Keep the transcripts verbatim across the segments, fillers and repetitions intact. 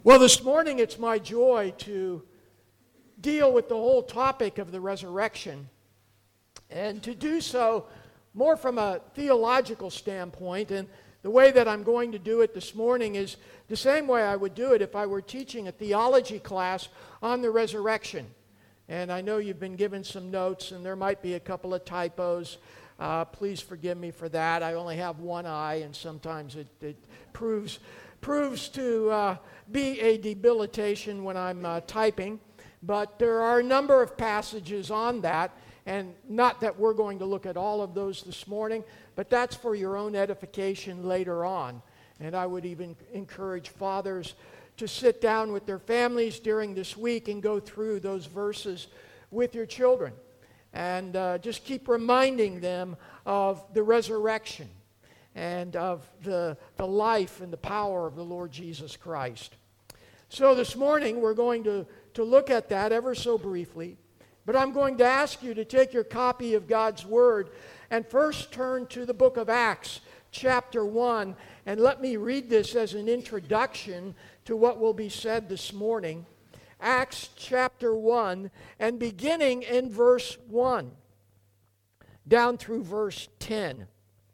Well, this morning it's my joy to deal with the whole topic of the resurrection, and to do so more from a theological standpoint. And the way that I'm going to do it this morning is the same way I would do it if I were teaching a theology class on the resurrection. And I know you've been given some notes, and there might be a couple of typos. Uh, please forgive me for that. I only have one eye, and sometimes it, it proves proves to uh, be a debilitation when I'm uh, typing. But there are a number of passages on that, and not that we're going to look at all of those this morning, but that's for your own edification later on. And I would even encourage fathers to sit down with their families during this week and go through those verses with your children. And uh, just keep reminding them of the resurrection and of the, the life and the power of the Lord Jesus Christ. So this morning we're going to, to look at that ever so briefly. But I'm going to ask you to take your copy of God's Word and first turn to the book of Acts, chapter one. And let me read this as an introduction to what will be said this morning. Acts chapter one, and beginning in verse one, down through verse ten.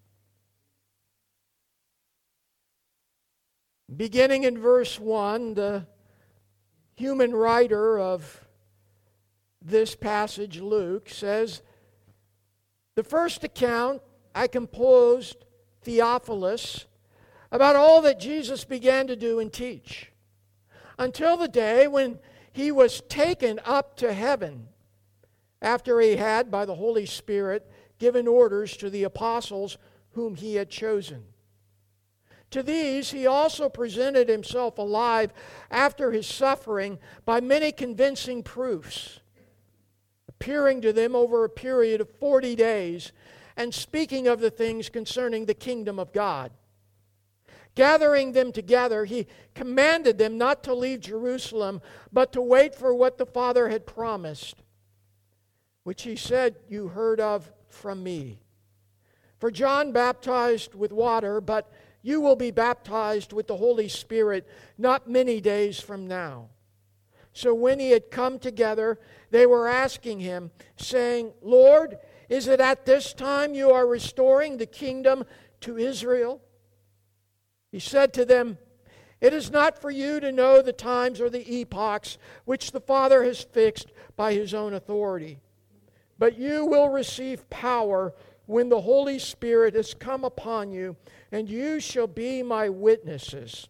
Beginning in verse one, the human writer of this passage, Luke, says, "The first account I composed, Theophilus, about all that Jesus began to do and teach, until the day when he was taken up to heaven, after he had, by the Holy Spirit, given orders to the apostles whom he had chosen. To these he also presented himself alive after his suffering by many convincing proofs, appearing to them over a period of forty days, and speaking of the things concerning the kingdom of God. Gathering them together, he commanded them not to leave Jerusalem, but to wait for what the Father had promised, which he said, 'You heard of from me. For John baptized with water, but you will be baptized with the Holy Spirit not many days from now.' So when he had come together, they were asking him, saying, 'Lord, is it at this time you are restoring the kingdom to Israel?' He said to them, 'It is not for you to know the times or the epochs which the Father has fixed by his own authority. But you will receive power when the Holy Spirit has come upon you, and you shall be my witnesses,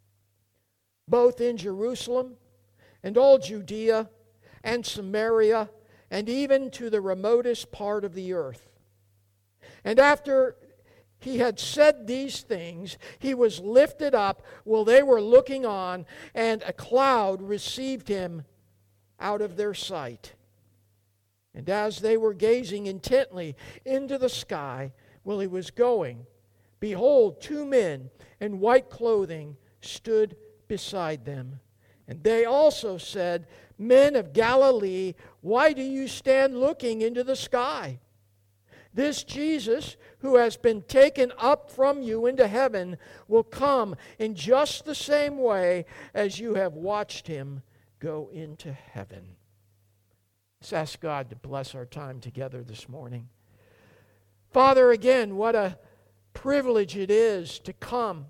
both in Jerusalem and all Judea and Samaria, and even to the remotest part of the earth.' And after he had said these things, he was lifted up while they were looking on, and a cloud received him out of their sight. And as they were gazing intently into the sky while he was going, behold, two men in white clothing stood beside them. And they also said, 'Men of Galilee, why do you stand looking into the sky? This Jesus, who has been taken up from you into heaven, will come in just the same way as you have watched him go into heaven.'" Let's ask God to bless our time together this morning. Father, again, what a privilege it is to come,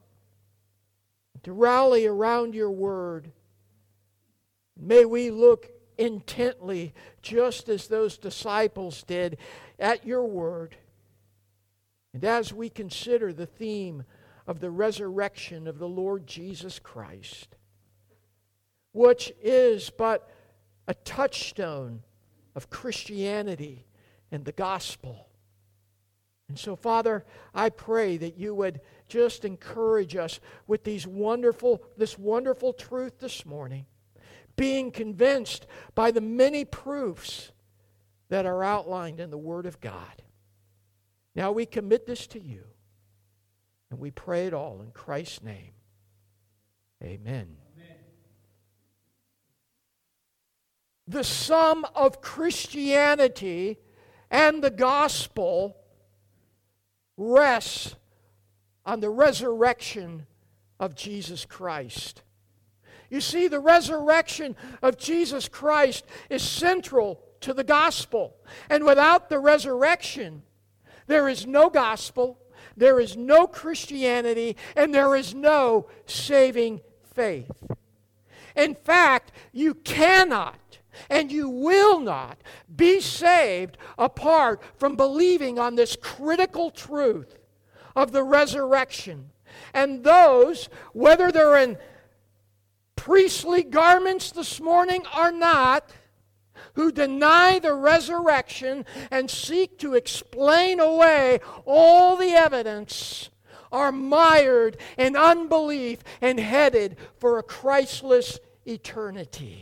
to rally around your word. May we look intently, just as those disciples did, at your word. And as we consider the theme of the resurrection of the Lord Jesus Christ, which is but a touchstone of Christianity and the gospel. And so, Father, I pray that you would just encourage us with these wonderful, this wonderful truth this morning, being convinced by the many proofs that are outlined in the Word of God. Now we commit this to you, and we pray it all in Christ's name. Amen. The sum of Christianity and the gospel rests on the resurrection of Jesus Christ. You see, the resurrection of Jesus Christ is central to the gospel. And without the resurrection, there is no gospel, there is no Christianity, and there is no saving faith. In fact, you cannot and you will not be saved apart from believing on this critical truth of the resurrection. And those, whether they're in priestly garments this morning or not, who deny the resurrection and seek to explain away all the evidence, are mired in unbelief and headed for a Christless eternity.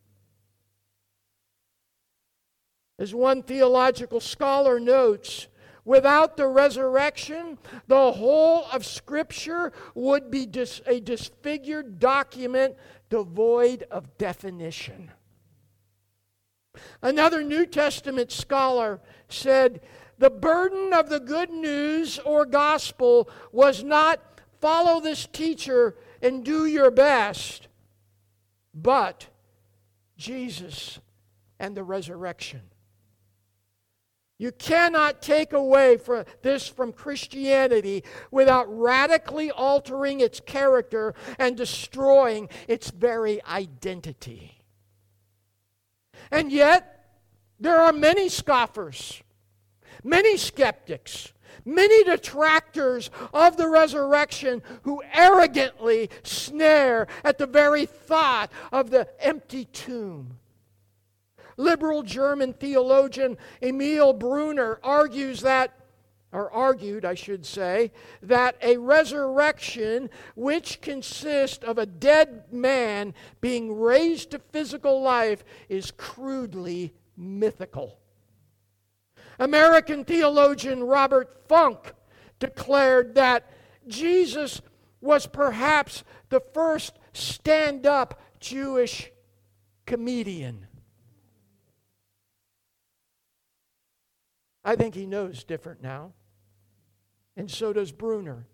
As one theological scholar notes, without the resurrection, the whole of Scripture would be dis- a disfigured document devoid of definition. Another New Testament scholar said, the burden of the good news or gospel was not follow this teacher and do your best, but Jesus and the resurrection. You cannot take away from this from Christianity without radically altering its character and destroying its very identity. And yet, there are many scoffers, many skeptics, many detractors of the resurrection who arrogantly snare at the very thought of the empty tomb. Liberal German theologian Emil Brunner argues that, or argued, I should say, that a resurrection which consists of a dead man being raised to physical life is crudely mythical. American theologian Robert Funk declared that Jesus was perhaps the first stand-up Jewish comedian. I think he knows different now. And so does Brunner.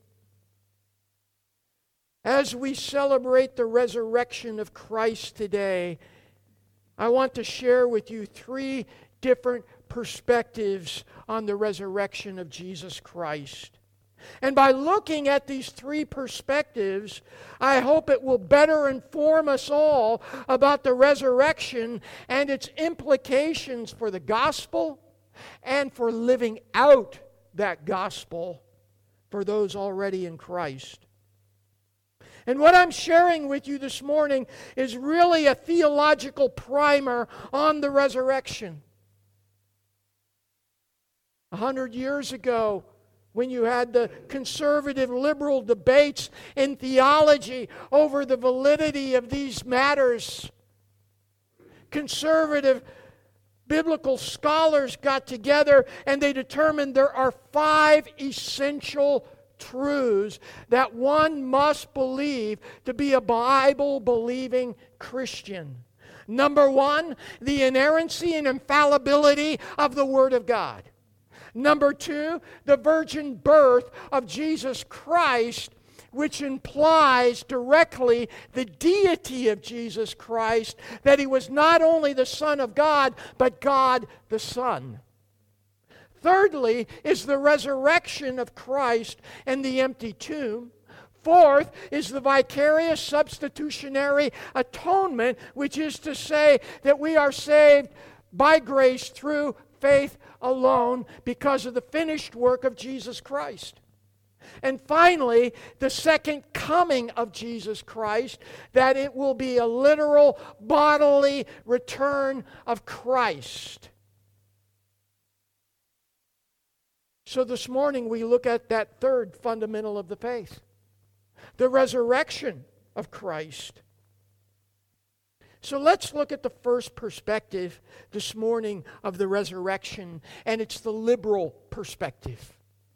As we celebrate the resurrection of Christ today, I want to share with you three different perspectives on the resurrection of Jesus Christ. And by looking at these three perspectives, I hope it will better inform us all about the resurrection and its implications for the gospel and for living out that gospel for those already in Christ. And what I'm sharing with you this morning is really a theological primer on the resurrection. A hundred years ago, when you had the conservative liberal debates in theology over the validity of these matters, conservative biblical scholars got together and they determined there are five essential truths that one must believe to be a Bible-believing Christian. Number one, the inerrancy and infallibility of the Word of God. Number two, the virgin birth of Jesus Christ, which implies directly the deity of Jesus Christ, that He was not only the Son of God, but God the Son. Thirdly is the resurrection of Christ and the empty tomb. Fourth is the vicarious substitutionary atonement, which is to say that we are saved by grace through faith alone because of the finished work of Jesus Christ. And finally, the second coming of Jesus Christ, that it will be a literal bodily return of Christ. So this morning we look at that third fundamental of the faith, the resurrection of Christ. So let's look at the first perspective this morning of the resurrection, and it's the liberal perspective,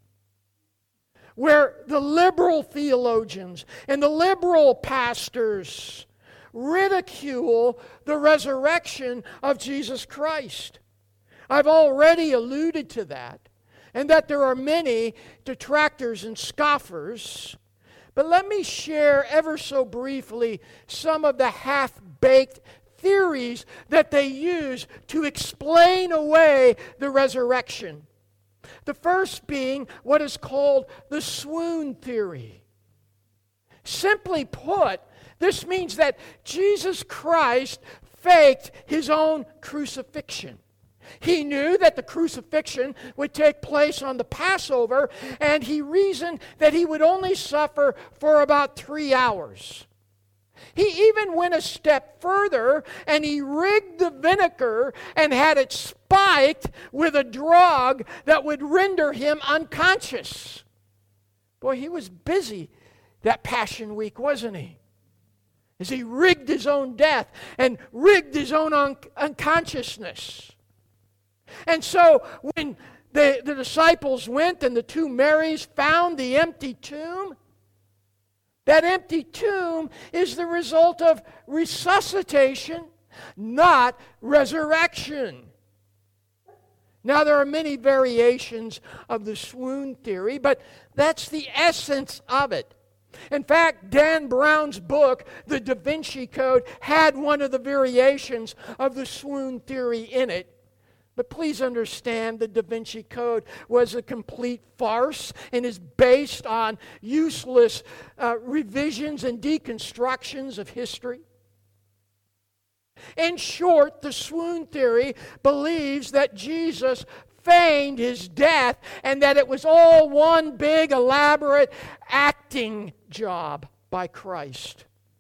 where the liberal theologians and the liberal pastors ridicule the resurrection of Jesus Christ. I've already alluded to that, and that there are many detractors and scoffers, But let me share ever so briefly some of the half-baked theories that they use to explain away the resurrection. The first being what is called the swoon theory. Simply put, this means that Jesus Christ faked his own crucifixion. He knew that the crucifixion would take place on the Passover, and he reasoned that he would only suffer for about three hours. He even went a step further, and he rigged the vinegar and had it spiked with a drug that would render him unconscious. Boy, he was busy that Passion Week, wasn't he? As he rigged his own death and rigged his own un- unconsciousness. And so when the, the disciples went and the two Marys found the empty tomb, that empty tomb is the result of resuscitation, not resurrection. Now, there are many variations of the swoon theory, but that's the essence of it. In fact, Dan Brown's book, The Da Vinci Code, had one of the variations of the swoon theory in it. But please understand, the Da Vinci Code was a complete farce and is based on useless uh, revisions and deconstructions of history. In short, the swoon theory believes that Jesus feigned his death and that it was all one big elaborate acting job by Christ.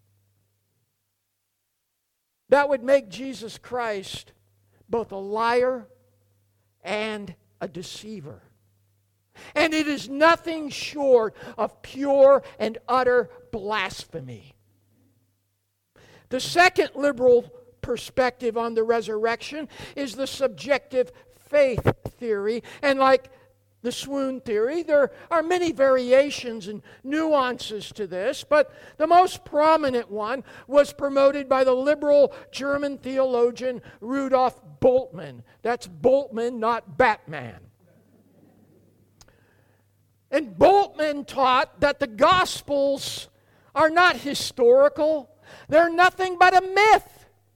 That would make Jesus Christ both a liar and a deceiver. And it is nothing short of pure and utter blasphemy. The second liberal perspective on the resurrection is the subjective faith theory. And like the swoon theory, there are many variations and nuances to this, but the most prominent one was promoted by the liberal German theologian Rudolf Bultmann. That's Bultmann, not Batman. And Bultmann taught that the Gospels are not historical. They're nothing but a myth.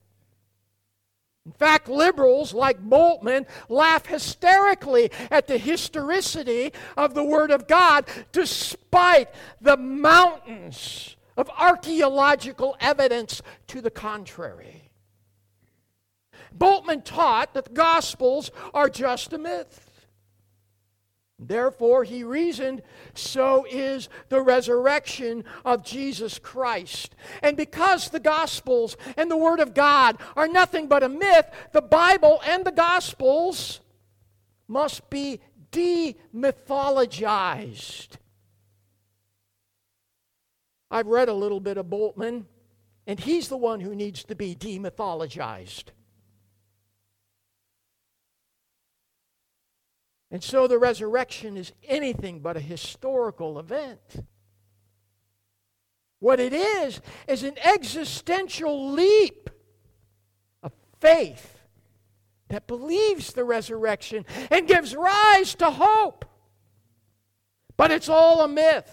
In fact, liberals like Bultmann laugh hysterically at the historicity of the Word of God despite the mountains of archaeological evidence to the contrary. Bultmann taught that the Gospels are just a myth. Therefore, he reasoned, so is the resurrection of Jesus Christ. And because the Gospels and the Word of God are nothing but a myth, the Bible and the Gospels must be demythologized. I've read a little bit of Bultmann, and he's the one who needs to be demythologized. And so the resurrection is anything but a historical event. What it is, is an existential leap of faith that believes the resurrection and gives rise to hope. But it's all a myth.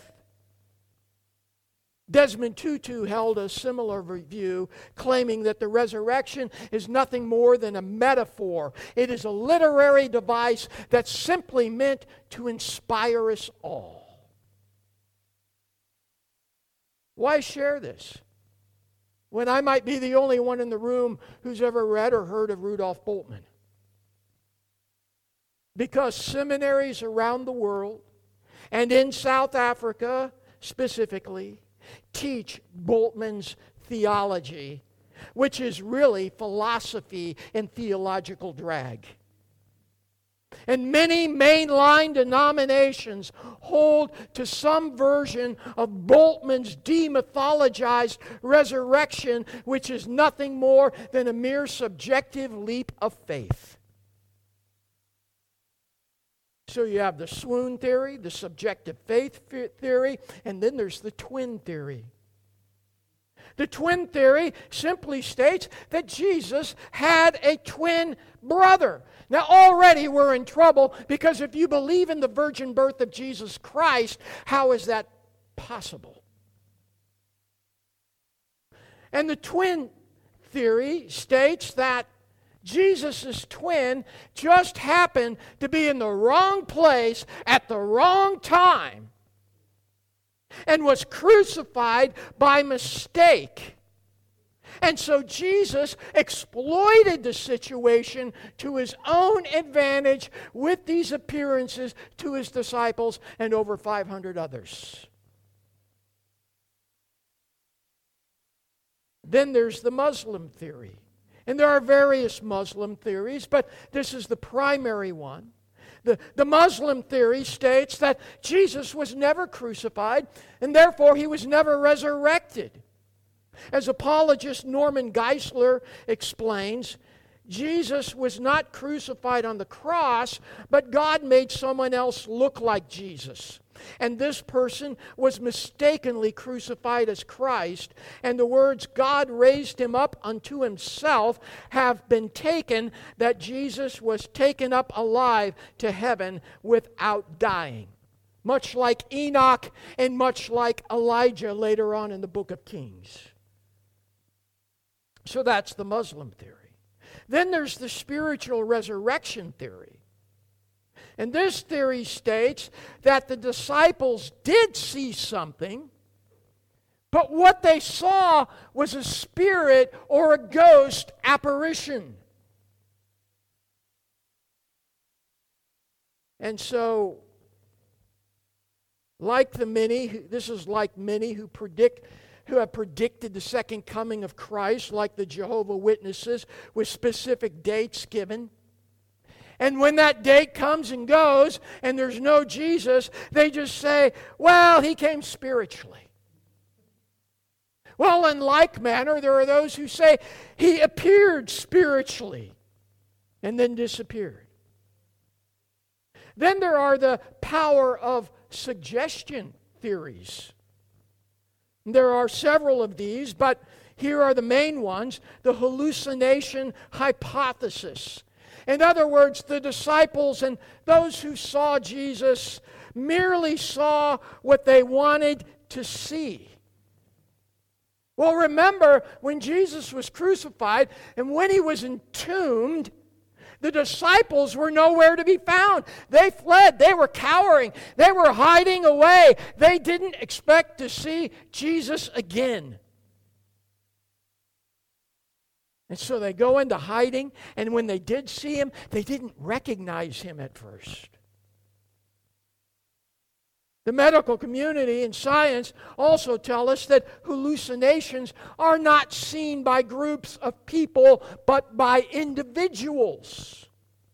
Desmond Tutu held a similar view, claiming that the resurrection is nothing more than a metaphor. It is a literary device that's simply meant to inspire us all. Why share this when I might be the only one in the room who's ever read or heard of Rudolf Bultmann? Because seminaries around the world, and in South Africa specifically, teach Bultmann's theology, which is really philosophy and theological drag. And many mainline denominations hold to some version of Bultmann's demythologized resurrection, which is nothing more than a mere subjective leap of faith. So you have the swoon theory, the subjective faith theory, and then there's the twin theory. The twin theory simply states that Jesus had a twin brother. Now already we're in trouble because if you believe in the virgin birth of Jesus Christ, how is that possible? And the twin theory states that Jesus' twin just happened to be in the wrong place at the wrong time and was crucified by mistake. And so Jesus exploited the situation to his own advantage with these appearances to his disciples and over five hundred others. Then there's the Muslim theory. And there are various Muslim theories, but this is the primary one. The, the Muslim theory states that Jesus was never crucified, and therefore he was never resurrected. As apologist Norman Geisler explains, Jesus was not crucified on the cross, but God made someone else look like Jesus. And this person was mistakenly crucified as Christ, and the words "God raised him up unto himself" have been taken that Jesus was taken up alive to heaven without dying. Much like Enoch and much like Elijah later on in the book of Kings. So that's the Muslim theory. Then there's the spiritual resurrection theory. And this theory states that the disciples did see something, but what they saw was a spirit or a ghost apparition. And so, like the many, this is like many who predict who have predicted the second coming of Christ, like the Jehovah's Witnesses, with specific dates given. And when that date comes and goes and there's no Jesus, they just say, well, he came spiritually. Well, in like manner, there are those who say he appeared spiritually and then disappeared. Then there are the power of suggestion theories. There are several of these, but here are the main ones. The hallucination hypothesis. In other words, the disciples and those who saw Jesus merely saw what they wanted to see. Well, remember when Jesus was crucified and when he was entombed, the disciples were nowhere to be found. They fled. They were cowering. They were hiding away. They didn't expect to see Jesus again. And so they go into hiding, and when they did see him, they didn't recognize him at first. The medical community and science also tell us that hallucinations are not seen by groups of people, but by individuals.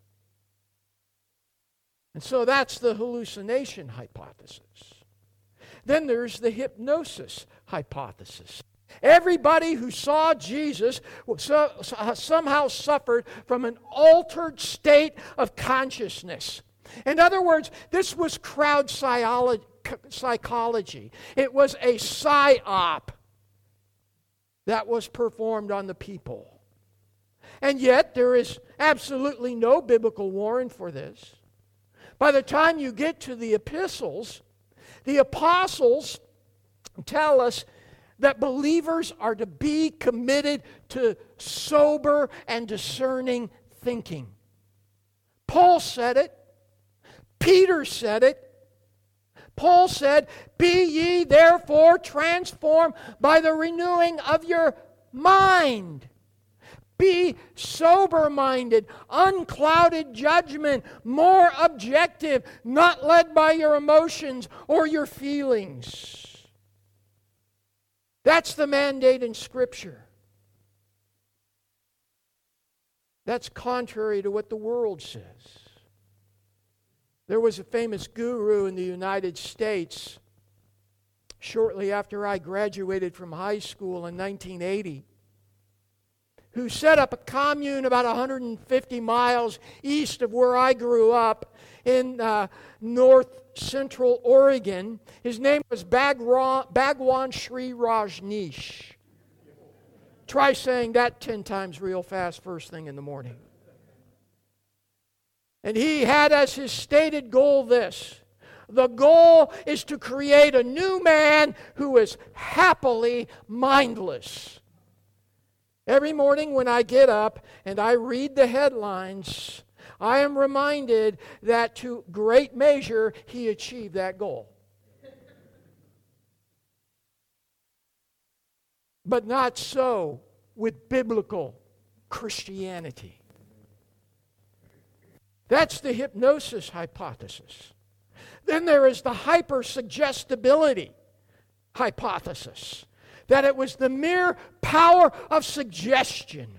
And so that's the hallucination hypothesis. Then there's the hypnosis hypothesis. Everybody who saw Jesus somehow suffered from an altered state of consciousness. In other words, this was crowd psychology. It was a psyop that was performed on the people. And yet, there is absolutely no biblical warrant for this. By the time you get to the epistles, the apostles tell us that believers are to be committed to sober and discerning thinking. Paul said it. Peter said it. Paul said, "Be ye therefore transformed by the renewing of your mind." Be sober-minded, unclouded judgment, more objective, not led by your emotions or your feelings. That's the mandate in Scripture. That's contrary to what the world says. There was a famous guru in the United States shortly after I graduated from high school in nineteen eighty who set up a commune about one hundred fifty miles east of where I grew up in uh, north central Oregon. His name was Bhagwan, Bhagwan Sri Rajneesh. Try saying that ten times real fast first thing in the morning. And he had as his stated goal this: the goal is to create a new man who is happily mindless. Every morning when I get up and I read the headlines, I am reminded that to great measure he achieved that goal. But not so with biblical Christianity. That's the hypnosis hypothesis. Then there is the hypersuggestibility hypothesis, that it was the mere power of suggestion.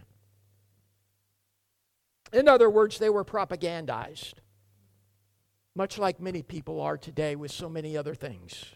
In other words, they were propagandized, much like many people are today with so many other things.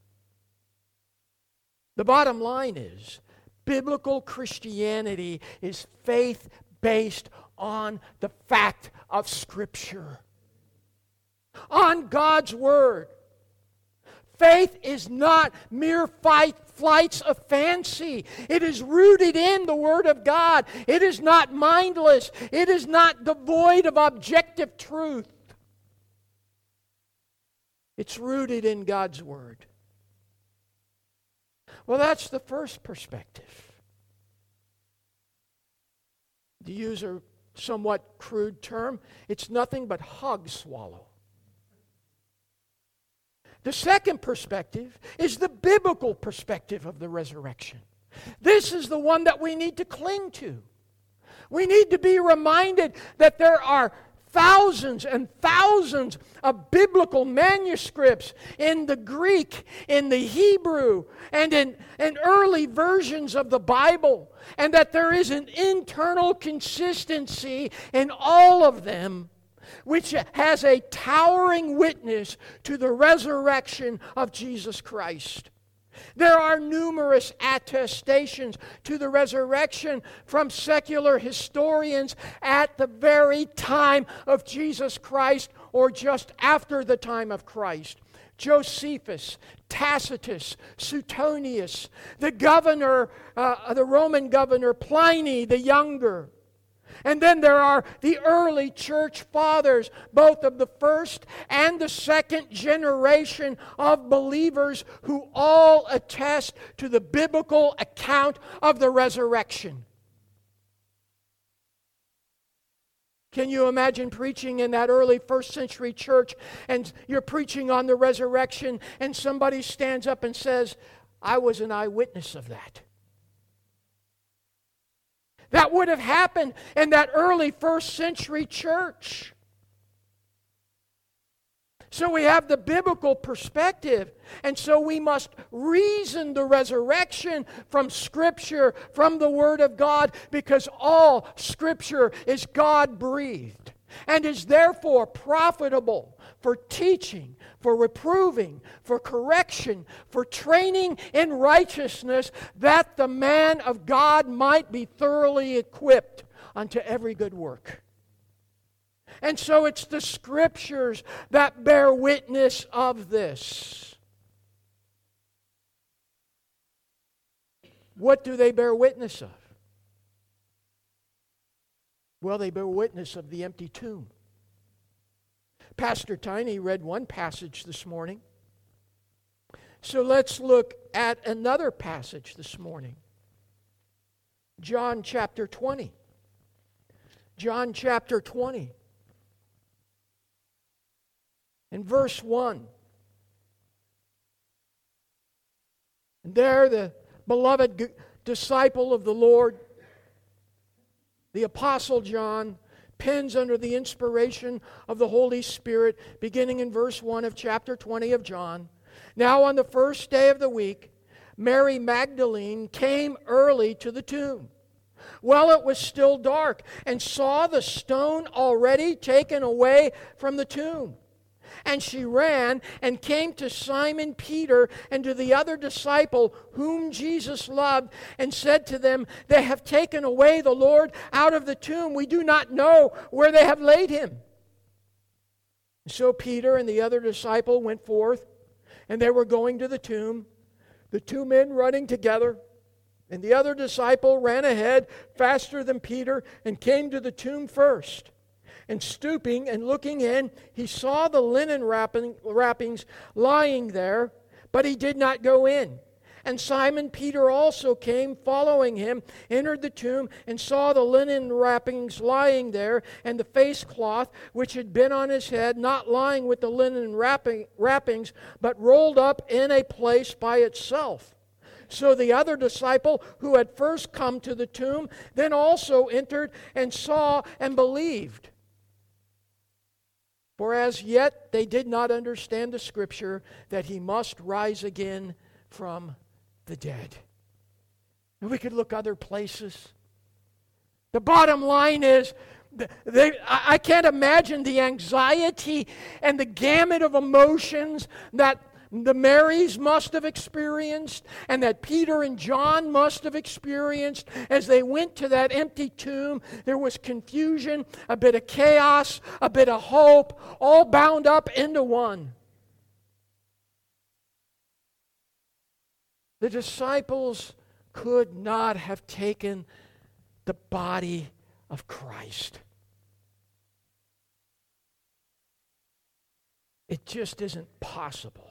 The bottom line is, biblical Christianity is faith based on the fact of Scripture, on God's Word. Faith is not mere fight, flights of fancy. It is rooted in the Word of God. It is not mindless. It is not devoid of objective truth. It's rooted in God's Word. Well, that's the first perspective. To use a somewhat crude term, it's nothing but hog swallow. The second perspective is the biblical perspective of the resurrection. This is the one that we need to cling to. We need to be reminded that there are thousands and thousands of biblical manuscripts in the Greek, in the Hebrew, and in, in early versions of the Bible, and that there is an internal consistency in all of them, which has a towering witness to the resurrection of Jesus Christ. There are numerous attestations to the resurrection from secular historians at the very time of Jesus Christ or just after the time of Christ. Josephus, Tacitus, Suetonius, the governor, uh, the Roman governor Pliny the Younger. And then there are the early church fathers, both of the first and the second generation of believers, who all attest to the biblical account of the resurrection. Can you imagine preaching in that early first century church, and you're preaching on the resurrection, and somebody stands up and says, "I was an eyewitness of that"? That would have happened in that early first century church. So we have the biblical perspective, and so we must reason the resurrection from Scripture, from the Word of God, because all Scripture is God-breathed and is therefore profitable for teaching, for reproving, for correction, for training in righteousness, that the man of God might be thoroughly equipped unto every good work. And so it's the Scriptures that bear witness of this. What do they bear witness of? Well, they bear witness of the empty tomb. Pastor Tiny read one passage this morning. So let's look at another passage this morning. John chapter twenty. John chapter twenty. In verse one. And there the beloved g- disciple of the Lord, the Apostle John, pens under the inspiration of the Holy Spirit, beginning in verse one of chapter twenty of John. Now on the first day of the week, Mary Magdalene came early to the tomb, while it was still dark, and saw the stone already taken away from the tomb. And she ran and came to Simon Peter and to the other disciple whom Jesus loved, and said to them, "They have taken away the Lord out of the tomb. We do not know where they have laid him." So Peter and the other disciple went forth, and they were going to the tomb, the two men running together. And the other disciple ran ahead faster than Peter and came to the tomb first. And stooping and looking in, he saw the linen wrapping, wrappings lying there, but he did not go in. And Simon Peter also came, following him, entered the tomb, and saw the linen wrappings lying there, and the face cloth which had been on his head, not lying with the linen wrapping, wrappings, but rolled up in a place by itself. So the other disciple who had first come to the tomb then also entered and saw and believed. For as yet they did not understand the Scripture that he must rise again from the dead. And we could look other places. The bottom line is, they, I can't imagine the anxiety and the gamut of emotions that the Marys must have experienced and that Peter and John must have experienced as they went to that empty tomb. There was confusion, a bit of chaos, a bit of hope, all bound up into one. The disciples could not have taken the body of Christ. It just isn't possible.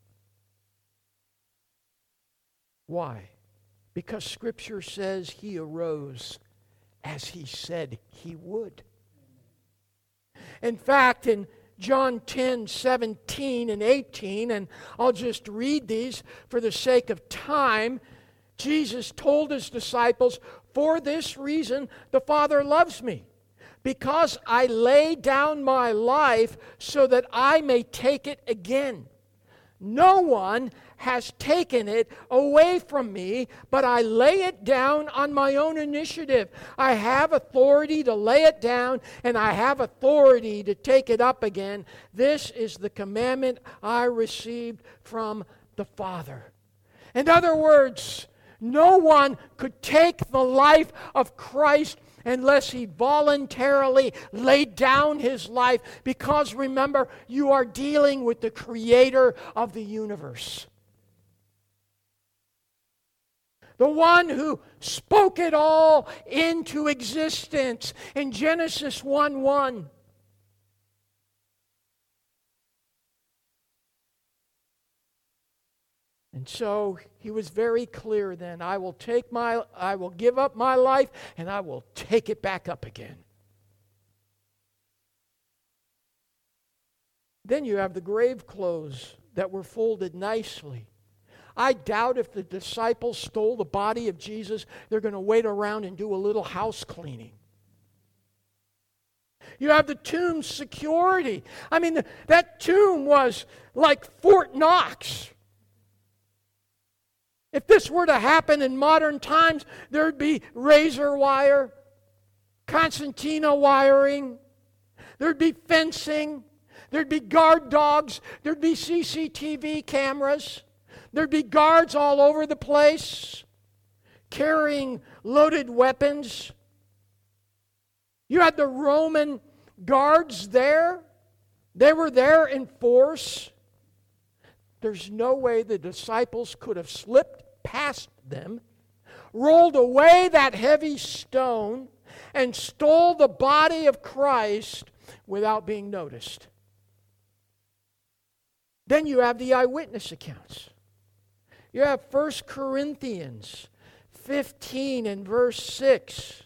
Why? Because Scripture says he arose as he said he would. In fact, in John ten, seventeen and eighteen, and I'll just read these for the sake of time, Jesus told his disciples, "For this reason the Father loves me, because I lay down my life so that I may take it again. No one has taken it away from me, but I lay it down on my own initiative. I have authority to lay it down, and I have authority to take it up again. This is the commandment I received from the Father." In other words, no one could take the life of Christ unless he voluntarily laid down his life, because remember, you are dealing with the Creator of the universe. The one who spoke it all into existence in Genesis one one. And so he was very clear then, I will take my I will give up my life and I will take it back up again. Then you have the grave clothes that were folded nicely. I doubt if the disciples stole the body of Jesus, they're going to wait around and do a little house cleaning. You have the tomb security. I mean, that tomb was like Fort Knox. If this were to happen in modern times, there'd be razor wire, concertina wiring, there'd be fencing, there'd be guard dogs, there'd be C C T V cameras, there'd be guards all over the place carrying loaded weapons. You had the Roman guards there. They were there in force. There's no way the disciples could have slipped past them, rolled away that heavy stone, and stole the body of Christ without being noticed. Then you have the eyewitness accounts. You have First Corinthians fifteen and verse six.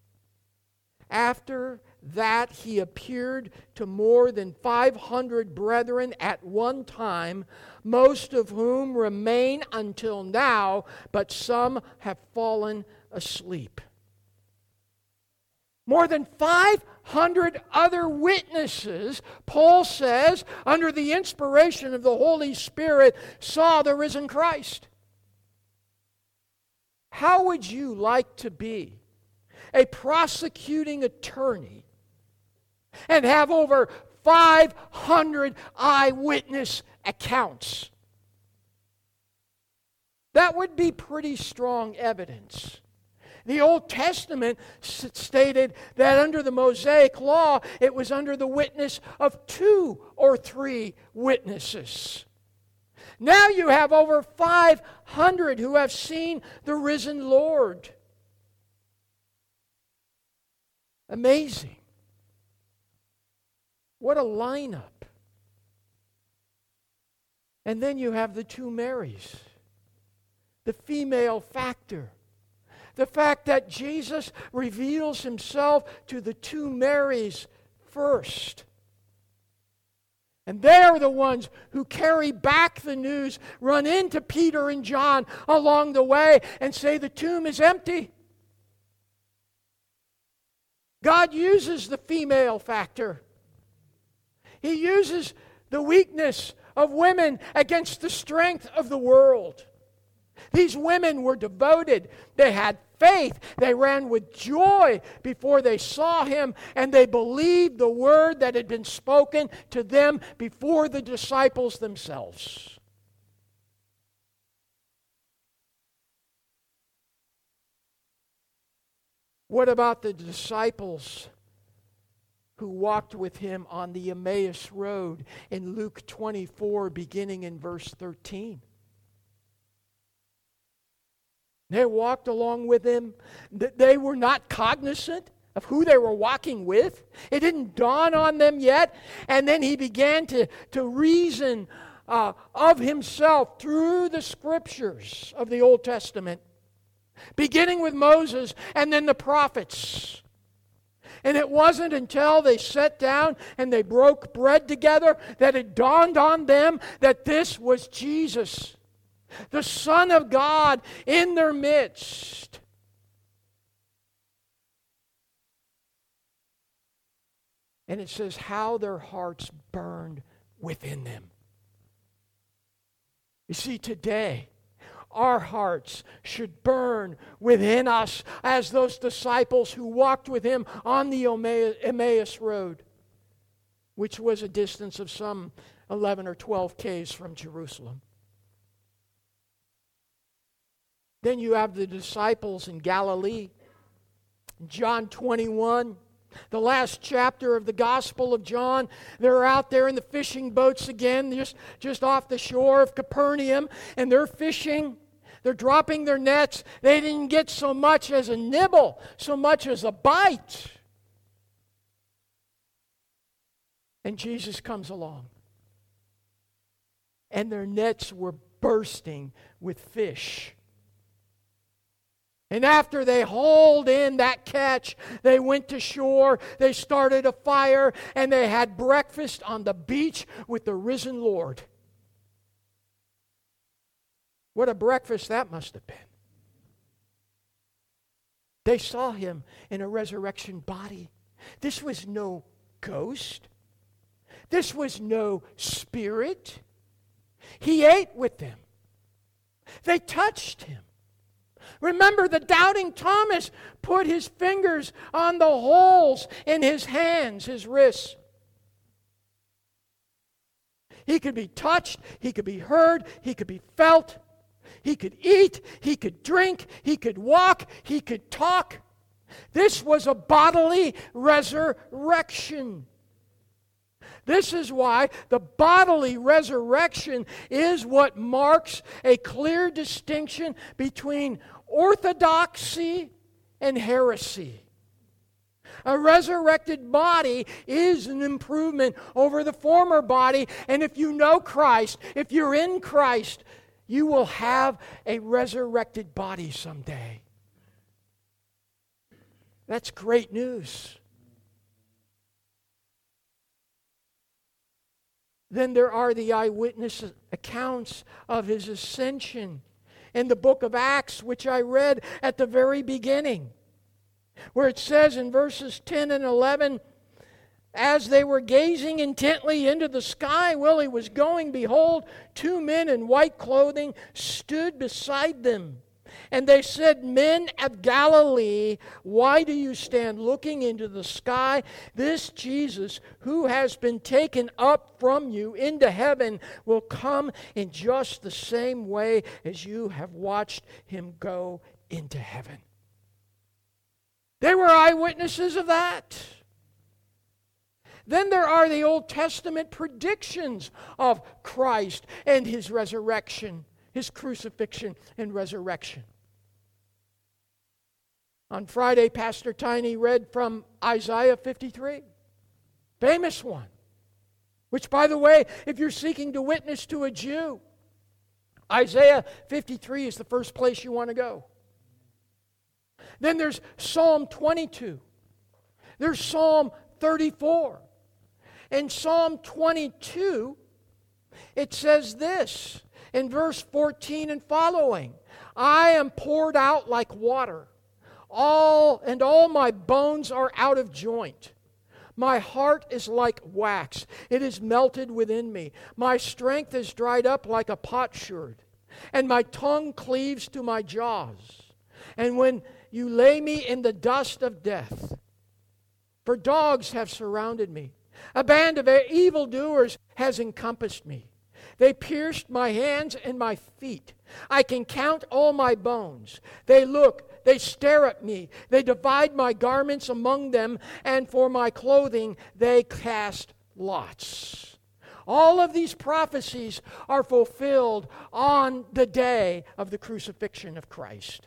After that he appeared to more than five hundred brethren at one time, most of whom remain until now, but some have fallen asleep. More than five hundred other witnesses, Paul says, under the inspiration of the Holy Spirit, saw the risen Christ. How would you like to be a prosecuting attorney and have over five hundred eyewitness accounts? That would be pretty strong evidence. The Old Testament stated that under the Mosaic law, it was under the witness of two or three witnesses. Now you have over five hundred who have seen the risen Lord. Amazing. What a lineup. And then you have the two Marys. the female factor. The fact that Jesus reveals himself to the two Marys first. And they're the ones who carry back the news, run into Peter and John along the way and say the tomb is empty. God uses the female factor. He uses the weakness of women against the strength of the world. These women were devoted. They had faith. They ran with joy before they saw him, and they believed the word that had been spoken to them before the disciples themselves. What about the disciples who walked with him on the Emmaus Road in Luke twenty-four, beginning in verse thirteen? They walked along with him. They were not cognizant of who they were walking with. It didn't dawn on them yet. And then he began to, to reason uh, of himself through the scriptures of the Old Testament, beginning with Moses and then the prophets. And it wasn't until they sat down and they broke bread together that it dawned on them that this was Jesus, the Son of God, in their midst. And it says how their hearts burned within them. You see, today, our hearts should burn within us as those disciples who walked with him on the Emmaus Road, which was a distance of some eleven or twelve kays from Jerusalem. Then you have the disciples in Galilee. John twenty-one, the last chapter of the Gospel of John. They're out there in the fishing boats again, just, just off the shore of Capernaum, and they're fishing. They're dropping their nets. They didn't get so much as a nibble, so much as a bite. And Jesus comes along. And their nets were bursting with fish. And after they hauled in that catch, they went to shore, they started a fire, and they had breakfast on the beach with the risen Lord. What a breakfast that must have been. They saw him in a resurrection body. This was no ghost. This was no spirit. He ate with them. They touched him. Remember, the doubting Thomas put his fingers on the holes in his hands, his wrists. He could be touched, he could be heard, he could be felt. He could eat, he could drink, he could walk, he could talk. This was a bodily resurrection. This is why the bodily resurrection is what marks a clear distinction between orthodoxy and heresy. A resurrected body is an improvement over the former body, and if you know Christ, if you're in Christ, you will have a resurrected body someday. That's great news. Then there are the eyewitness accounts of his ascension in the book of Acts, which I read at the very beginning, where it says in verses ten and eleven, as they were gazing intently into the sky while he was going, behold, two men in white clothing stood beside them. And they said, Men of Galilee, why do you stand looking into the sky? This Jesus, who has been taken up from you into heaven, will come in just the same way as you have watched him go into heaven. They were eyewitnesses of that. Then there are the Old Testament predictions of Christ and his resurrection, his crucifixion and resurrection. On Friday, Pastor Tiny read from Isaiah fifty-three, famous one, which, by the way, if you're seeking to witness to a Jew Isaiah fifty-three is the first place you want to go. Then there's Psalm twenty-two. There's Psalm thirty-four. In Psalm twenty-two, it says this in verse fourteen and following, I am poured out like water, all and all my bones are out of joint. My heart is like wax. It is melted within me. My strength is dried up like a potsherd, and my tongue cleaves to my jaws. And when you lay me in the dust of death, for dogs have surrounded me. A band of evildoers has encompassed me. They pierced my hands and my feet. I can count all my bones. They look, they stare at me. They divide my garments among them, and for my clothing they cast lots. All of these prophecies are fulfilled on the day of the crucifixion of Christ.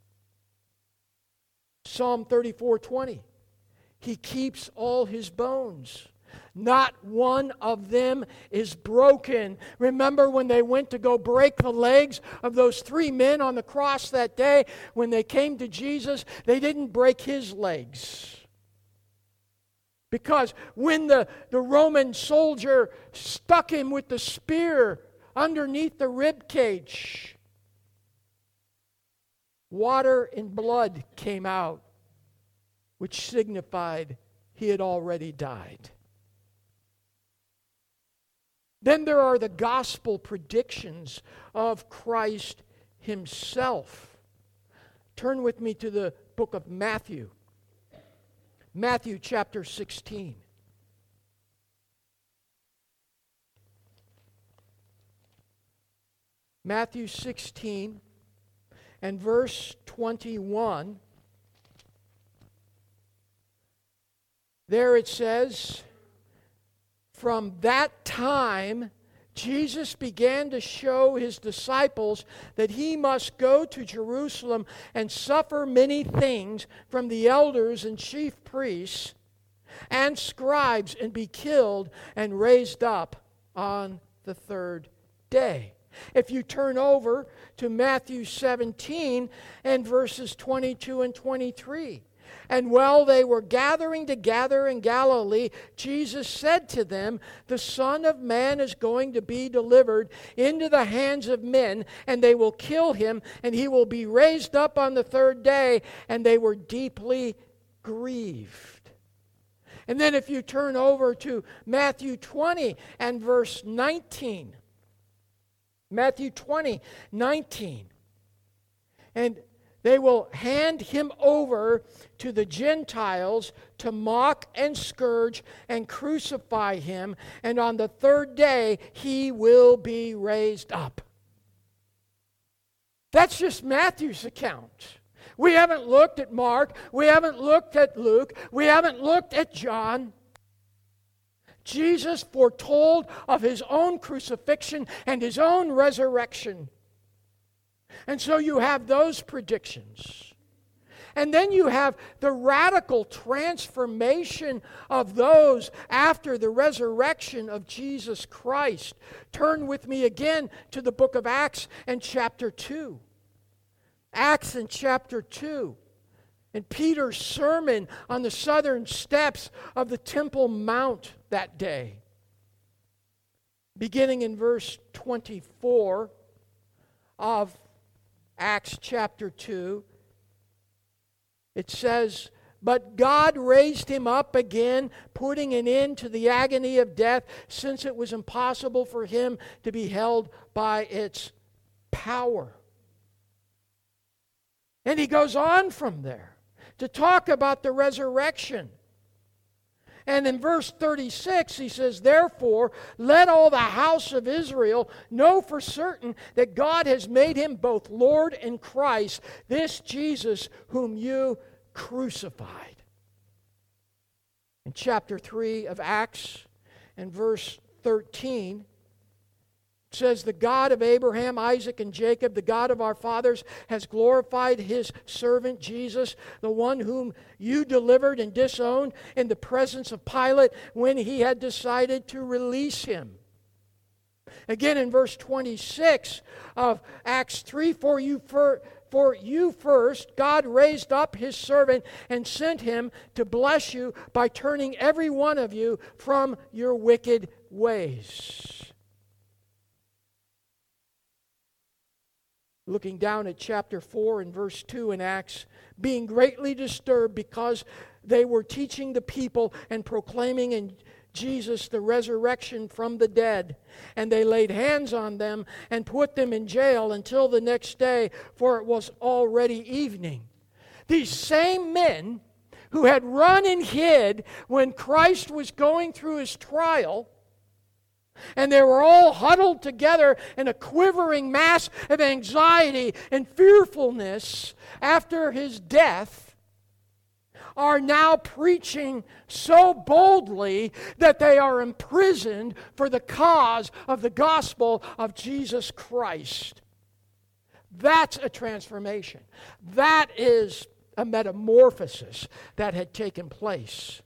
Psalm thirty-four twenty. He keeps all his bones. Not one of them is broken. Remember when they went to go break the legs of those three men on the cross that day? When they came to Jesus, they didn't break his legs. Because when the, the Roman soldier stuck him with the spear underneath the rib cage, water and blood came out, which signified he had already died. Then there are the gospel predictions of Christ himself. Turn with me to the book of Matthew. Matthew chapter sixteen. Matthew sixteen and verse twenty-one. There it says, from that time, Jesus began to show his disciples that he must go to Jerusalem and suffer many things from the elders and chief priests and scribes and be killed and raised up on the third day. If you turn over to Matthew seventeen and verses twenty-two and twenty-three. And while they were gathering together in Galilee, Jesus said to them, the Son of Man is going to be delivered into the hands of men, and they will kill him, and he will be raised up on the third day. And they were deeply grieved. And then if you turn over to Matthew twenty and verse nineteen. Matthew twenty, nineteen. And they will hand him over to the Gentiles to mock and scourge and crucify him, and on the third day he will be raised up. That's just Matthew's account. We haven't looked at Mark, we haven't looked at Luke, we haven't looked at John. Jesus foretold of his own crucifixion and his own resurrection. And so you have those predictions. And then you have the radical transformation of those after the resurrection of Jesus Christ. Turn with me again to the book of Acts and chapter two. Acts and chapter two. And Peter's sermon on the southern steps of the Temple Mount that day. Beginning in verse twenty-four of Acts chapter two, it says, but God raised him up again, putting an end to the agony of death, since it was impossible for him to be held by its power. And he goes on from there to talk about the resurrection. And in verse thirty-six, he says, therefore, let all the house of Israel know for certain that God has made him both Lord and Christ, this Jesus whom you crucified. In chapter three of Acts and verse thirteen, it says, the God of Abraham, Isaac, and Jacob, the God of our fathers, has glorified his servant Jesus, the one whom you delivered and disowned in the presence of Pilate when he had decided to release him. Again in verse twenty-six of Acts three, for you, for, for you first, God raised up His servant and sent him to bless you by turning every one of you from your wicked ways. Looking down at chapter four and verse two in Acts, being greatly disturbed because they were teaching the people and proclaiming in Jesus the resurrection from the dead. And they laid hands on them and put them in jail until the next day, for it was already evening. These same men who had run and hid when Christ was going through His trial, and they were all huddled together in a quivering mass of anxiety and fearfulness after His death, are now preaching so boldly that they are imprisoned for the cause of the gospel of Jesus Christ. That's a transformation. That is a metamorphosis that had taken place.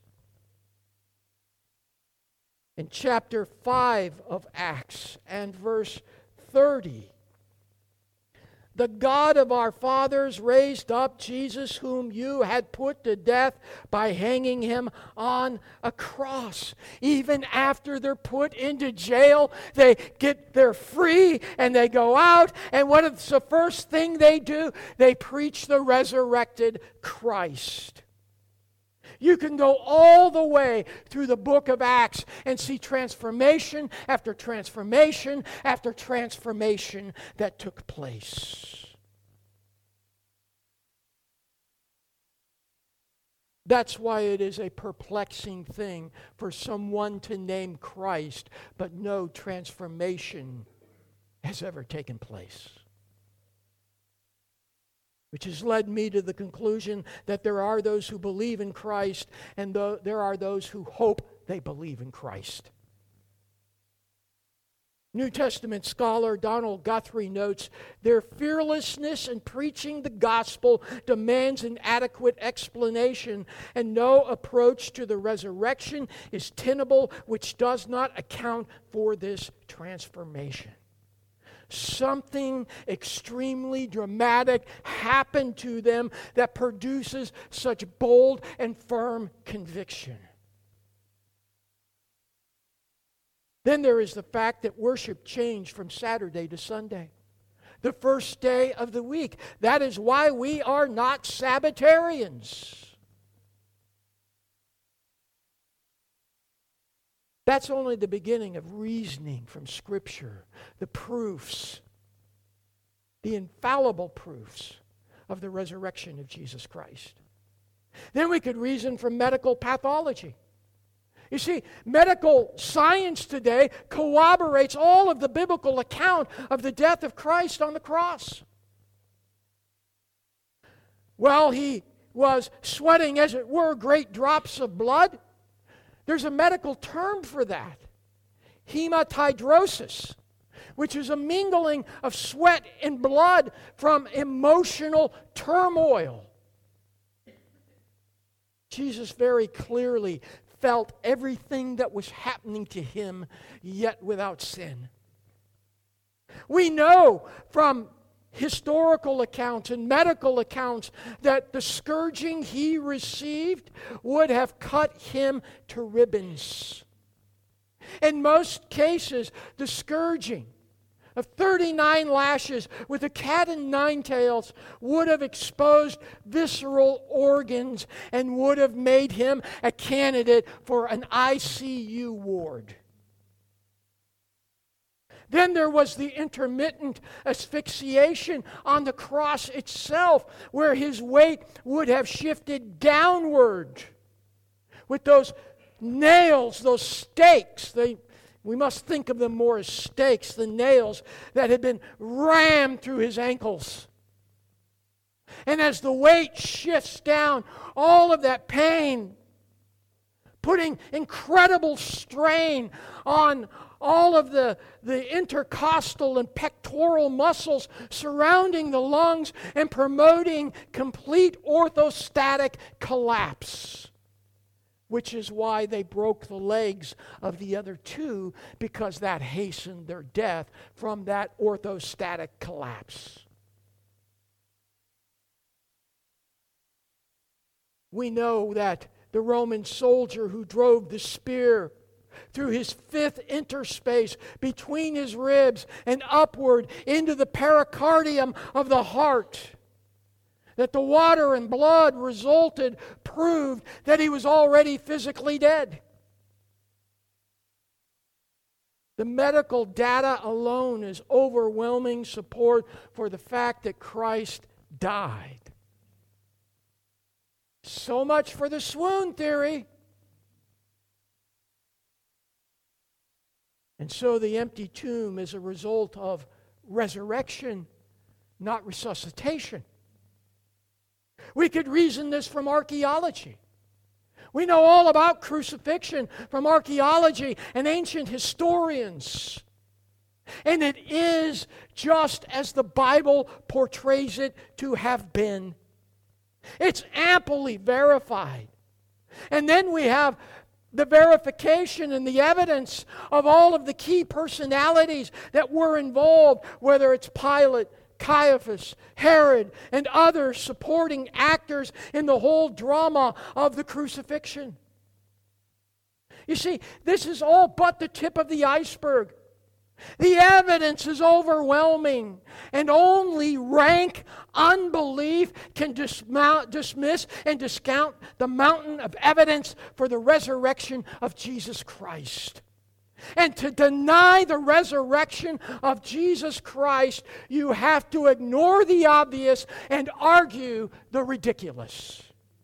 In chapter five of Acts and verse thirty, the God of our fathers raised up Jesus, whom you had put to death by hanging Him on a cross. Even after they're put into jail, they get they're free and they go out, and what is the first thing they do? They preach the resurrected Christ. You can go all the way through the book of Acts and see transformation after transformation after transformation that took place. That's why it is a perplexing thing for someone to name Christ, but no transformation has ever taken place. Which has led me to the conclusion that there are those who believe in Christ and th- there are those who hope they believe in Christ. New Testament scholar Donald Guthrie notes, their fearlessness in preaching the gospel demands an adequate explanation, and no approach to the resurrection is tenable which does not account for this transformation. Something extremely dramatic happened to them that produces such bold and firm conviction. Then there is the fact that worship changed from Saturday to Sunday, the first day of the week. That is why we are not Sabbatarians. That's only the beginning of reasoning from Scripture, the proofs, the infallible proofs of the resurrection of Jesus Christ. Then we could reason from medical pathology. You see, medical science today corroborates all of the biblical account of the death of Christ on the cross. While He was sweating, as it were, great drops of blood, there's a medical term for that, hematidrosis, which is a mingling of sweat and blood from emotional turmoil. Jesus very clearly felt everything that was happening to Him, yet without sin. We know from historical accounts and medical accounts that the scourging He received would have cut Him to ribbons. In most cases, the scourging of thirty-nine lashes with a cat and nine tails would have exposed visceral organs and would have made Him a candidate for an I C U ward. Then there was the intermittent asphyxiation on the cross itself, where His weight would have shifted downward with those nails, those stakes. They, we must think of them more as stakes, the nails that had been rammed through His ankles. And as the weight shifts down, all of that pain, putting incredible strain on all of the, the intercostal and pectoral muscles surrounding the lungs and promoting complete orthostatic collapse. which is why they broke the legs of the other two, because that hastened their death from that orthostatic collapse. We know that the Roman soldier who drove the spear through his fifth interspace between his ribs and upward into the pericardium of the heart, that the water and blood resulted, proved that he was already physically dead. The medical data alone is overwhelming support for the fact that Christ died. So much for the swoon theory. And so the empty tomb is a result of resurrection, not resuscitation. We could reason this from archaeology. We know all about crucifixion from archaeology and ancient historians. And it is just as the Bible portrays it to have been. It's amply verified. And then we have the verification and the evidence of all of the key personalities that were involved, whether it's Pilate, Caiaphas, Herod, and other supporting actors in the whole drama of the crucifixion. You see, this is all but the tip of the iceberg. The evidence is overwhelming, and only rank unbelief can dismount, dismiss and discount the mountain of evidence for the resurrection of Jesus Christ. And to deny the resurrection of Jesus Christ, you have to ignore the obvious and argue the ridiculous.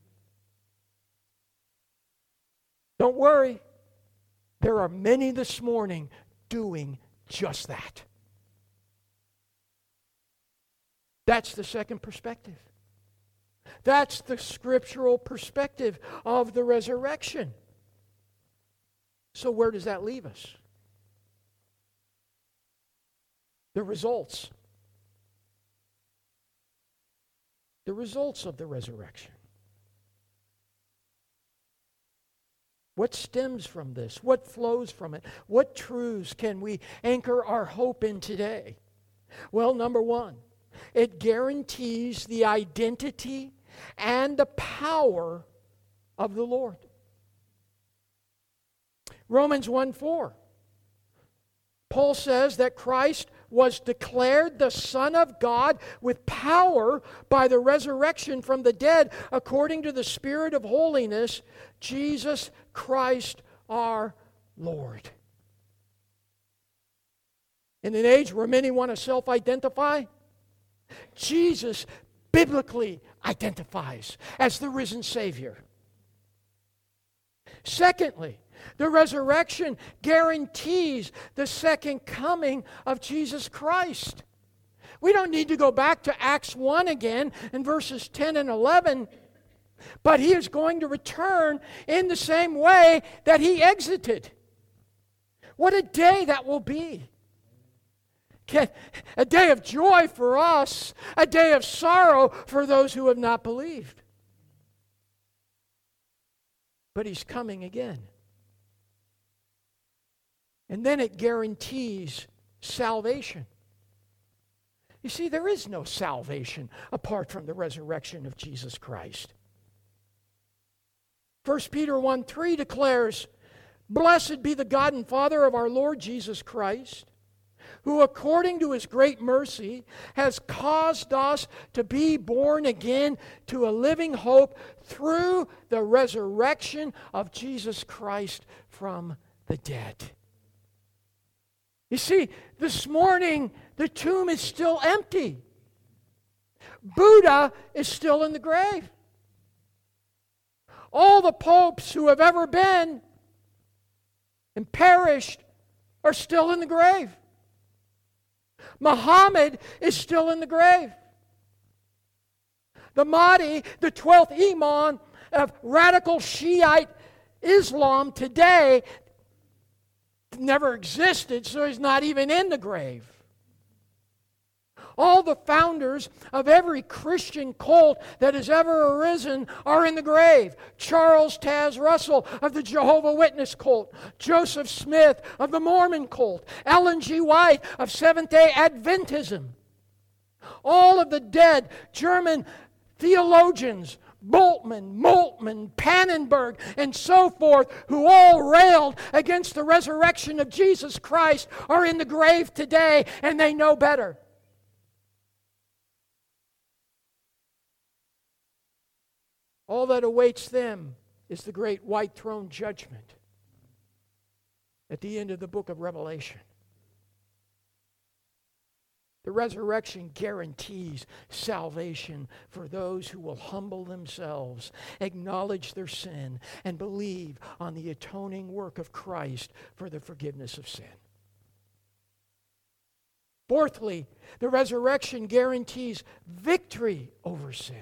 Don't worry, there are many this morning doing just that. That's the second perspective. That's the scriptural perspective of the resurrection. So where does that leave us? The results. The results of the resurrection. What stems from this? What flows from it? What truths can we anchor our hope in today? Well, number one, it guarantees the identity and the power of the Lord. Romans one four. Paul says that Christ was declared the Son of God with power by the resurrection from the dead according to the Spirit of holiness, Jesus Christ our Lord. In an age where many want to self-identify, Jesus biblically identifies as the risen Savior. Secondly, the resurrection guarantees the second coming of Jesus Christ. We don't need to go back to Acts one again in verses ten and eleven, but He is going to return in the same way that He exited. What a day that will be. A day of joy for us, a day of sorrow for those who have not believed. But He's coming again. And then it guarantees salvation. You see, there is no salvation apart from the resurrection of Jesus Christ. First Peter one three declares, "Blessed be the God and Father of our Lord Jesus Christ, who according to His great mercy has caused us to be born again to a living hope through the resurrection of Jesus Christ from the dead." You see, this morning the tomb is still empty. Buddha is still in the grave. All the popes who have ever been and perished are still in the grave. Muhammad is still in the grave. The Mahdi, the twelfth Imam of radical Shiite Islam today, never existed, so he's not even in the grave. All the founders of every Christian cult that has ever arisen are in the grave. Charles Taz Russell of the Jehovah Witness cult, Joseph Smith of the Mormon cult, Ellen G. White of Seventh-day Adventism. All of the dead German theologians, Bultmann, Moltmann, Pannenberg, and so forth, who all railed against the resurrection of Jesus Christ, are in the grave today, and they know better. All that awaits them is the great white throne judgment at the end of the book of Revelation. The resurrection guarantees salvation for those who will humble themselves, acknowledge their sin, and believe on the atoning work of Christ for the forgiveness of sin. Fourthly, the resurrection guarantees victory over sin.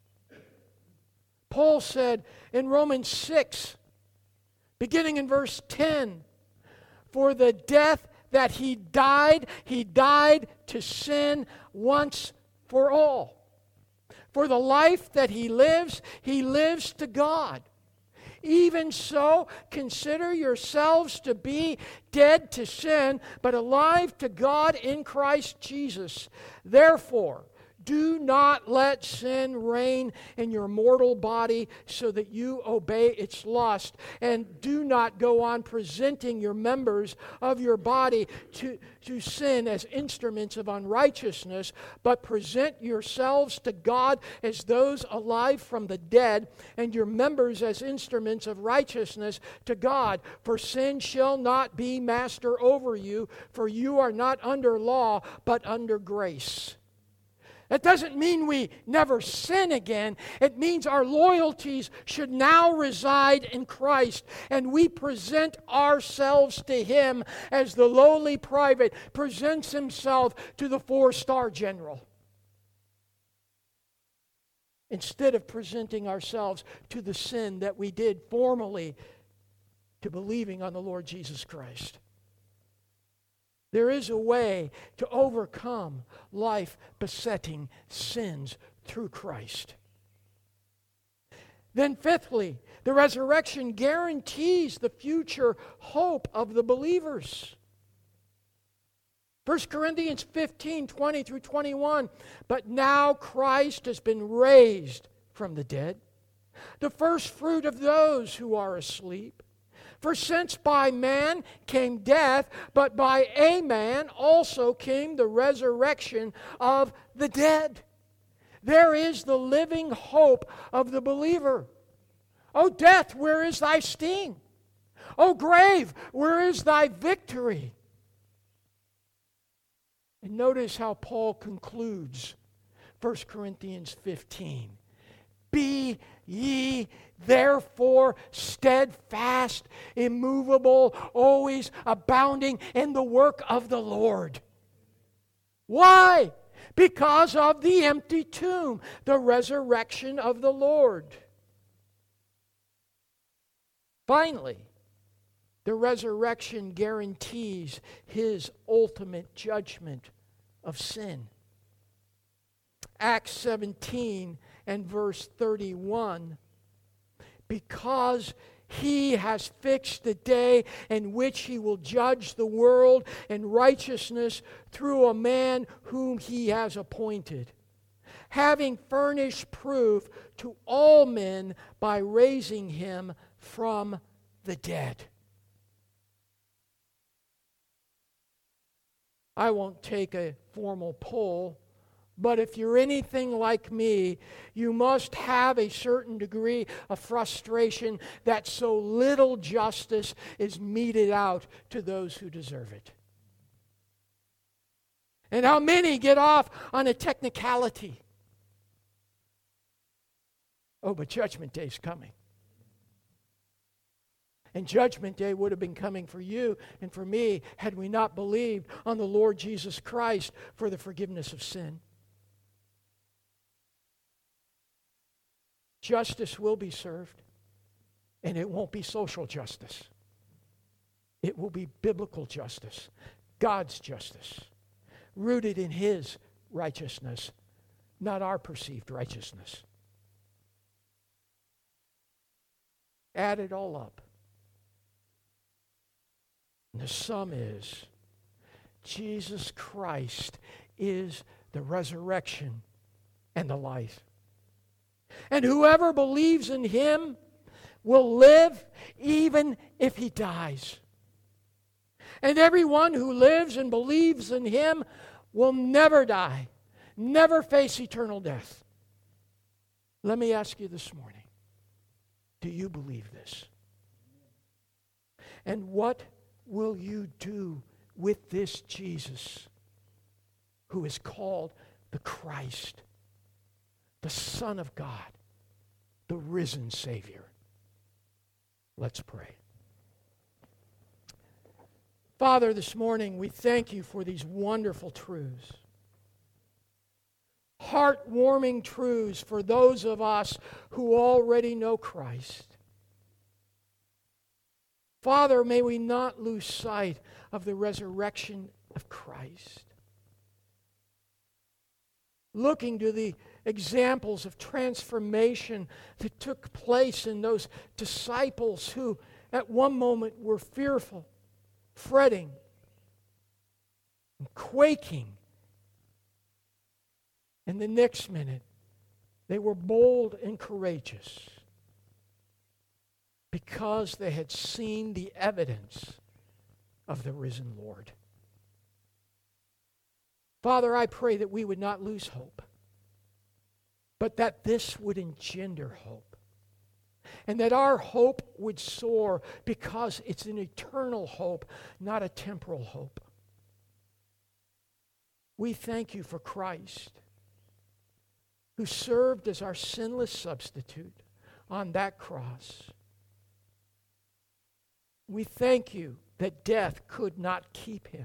Paul said in Romans six, beginning in verse ten, "For the death that he died, he died to sin once for all. For the life that he lives, he lives to God. Even so, consider yourselves to be dead to sin, but alive to God in Christ Jesus. Therefore, do not let sin reign in your mortal body so that you obey its lust. And do not go on presenting your members of your body to, to sin as instruments of unrighteousness, but present yourselves to God as those alive from the dead, and your members as instruments of righteousness to God. For sin shall not be master over you, for you are not under law, but under grace." That doesn't mean we never sin again. It means our loyalties should now reside in Christ, and we present ourselves to Him as the lowly private presents himself to the four-star general, instead of presenting ourselves to the sin that we did formerly to believing on the Lord Jesus Christ. There is a way to overcome life-besetting sins through Christ. Then fifthly, the resurrection guarantees the future hope of the believers. First Corinthians fifteen, twenty through twenty-one, "But now Christ has been raised from the dead, the first fruit of those who are asleep. For since by man came death, but by a man also came the resurrection of the dead." There is the living hope of the believer. "O death, where is thy sting? O grave, where is thy victory?" And notice how Paul concludes First Corinthians fifteen. "Be ye therefore steadfast, immovable, always abounding in the work of the Lord." Why? Because of the empty tomb, the resurrection of the Lord. Finally, the resurrection guarantees His ultimate judgment of sin. Acts seventeen and verse thirty-one, "Because He has fixed the day in which He will judge the world in righteousness through a man whom He has appointed, having furnished proof to all men by raising Him from the dead." I won't take a formal poll, but if you're anything like me, you must have a certain degree of frustration that so little justice is meted out to those who deserve it. And how many get off on a technicality. Oh, but Judgment Day is coming. And Judgment Day would have been coming for you and for me had we not believed on the Lord Jesus Christ for the forgiveness of sin. Justice will be served, and it won't be social justice. It will be biblical justice, God's justice, rooted in His righteousness, not our perceived righteousness. Add it all up. And the sum is, Jesus Christ is the resurrection and the life. And whoever believes in Him will live even if he dies. And everyone who lives and believes in Him will never die, never face eternal death. Let me ask you this morning, do you believe this? And what will you do with this Jesus who is called the Christ, the Son of God, the risen Savior? Let's pray. Father, this morning we thank You for these wonderful truths. Heartwarming truths for those of us who already know Christ. Father, may we not lose sight of the resurrection of Christ. Looking to the examples of transformation that took place in those disciples who at one moment were fearful, fretting, and quaking. And the next minute, they were bold and courageous because they had seen the evidence of the risen Lord. Father, I pray that we would not lose hope, but that this would engender hope, and that our hope would soar because it's an eternal hope, not a temporal hope. We thank You for Christ, who served as our sinless substitute on that cross. We thank You that death could not keep Him,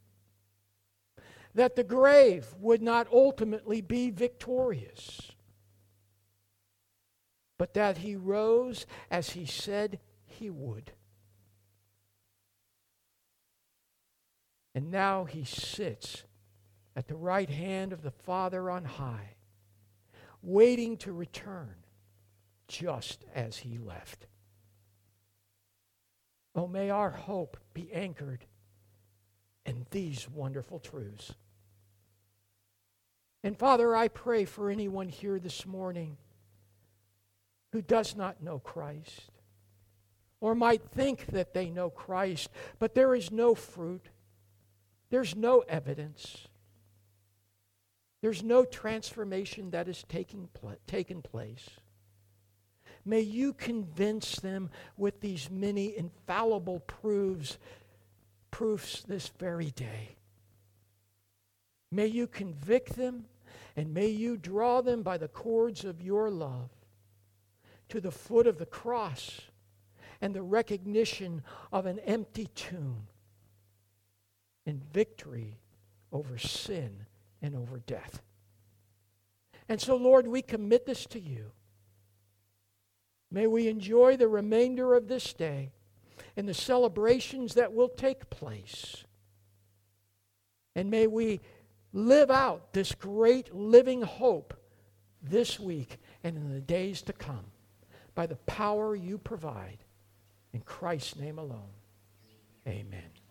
that the grave would not ultimately be victorious, but that He rose as He said He would. And now He sits at the right hand of the Father on high, waiting to return just as He left. Oh, may our hope be anchored in these wonderful truths. And Father, I pray for anyone here this morning who does not know Christ, or might think that they know Christ, but there is no fruit, there's no evidence, there's no transformation that is taking pl- taken place. May You convince them with these many infallible proofs, proofs this very day. May You convict them, and may You draw them by the cords of Your love to the foot of the cross and the recognition of an empty tomb and victory over sin and over death. And so, Lord, we commit this to You. May we enjoy the remainder of this day and the celebrations that will take place. And may we live out this great living hope this week and in the days to come by the power You provide. In Christ's name alone, amen.